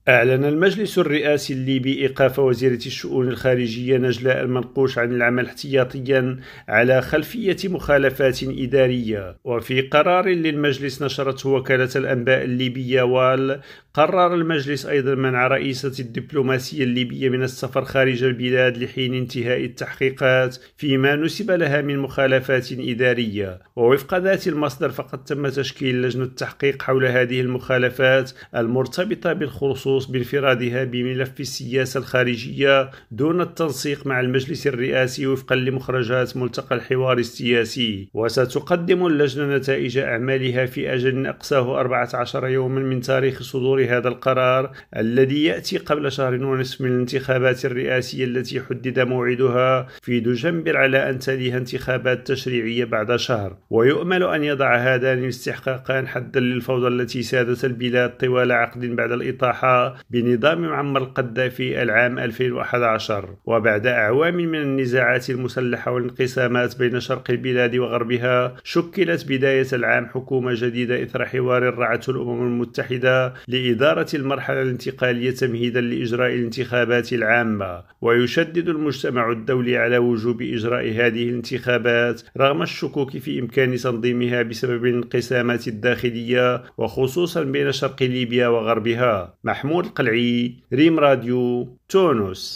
أعلن المجلس الرئاسي الليبي إيقاف وزيرة الشؤون الخارجية نجلاء المنقوش عن العمل احتياطيا على خلفية مخالفات إدارية. وفي قرار للمجلس نشرته وكالة الأنباء الليبية وال، قرر المجلس أيضا منع رئيسة الدبلوماسية الليبية من السفر خارج البلاد لحين انتهاء التحقيقات فيما نسب لها من مخالفات إدارية. ووفق ذات المصدر فقد تم تشكيل لجنة تحقيق حول هذه المخالفات المرتبطة بالخصوص بانفرادها بملف السياسة الخارجية دون التنسيق مع المجلس الرئاسي وفقا لمخرجات ملتقى الحوار السياسي. وستقدم اللجنة نتائج أعمالها في أجل أقصاه 14 يوما من تاريخ صدور هذا القرار، الذي يأتي قبل شهر ونصف من الانتخابات الرئاسية التي حدد موعدها في دجنبر، على أن تليها انتخابات تشريعية بعد شهر. ويؤمل أن يضع هذان الاستحقاقان حدا للفوضى التي سادت البلاد طوال عقد بعد الإطاحة بنظام معمر القذافي العام 2011. وبعد أعوام من النزاعات المسلحة والانقسامات بين شرق البلاد وغربها، شكلت بداية العام حكومة جديدة إثر حوار رعته الأمم المتحدة لإدارة المرحلة الانتقالية تمهيدا لإجراء الانتخابات العامة. ويشدد المجتمع الدولي على وجوب إجراء هذه الانتخابات رغم الشكوك في إمكان تنظيمها بسبب الانقسامات الداخلية وخصوصا بين شرق ليبيا وغربها. محمود القلعي، ريم راديو، تونس.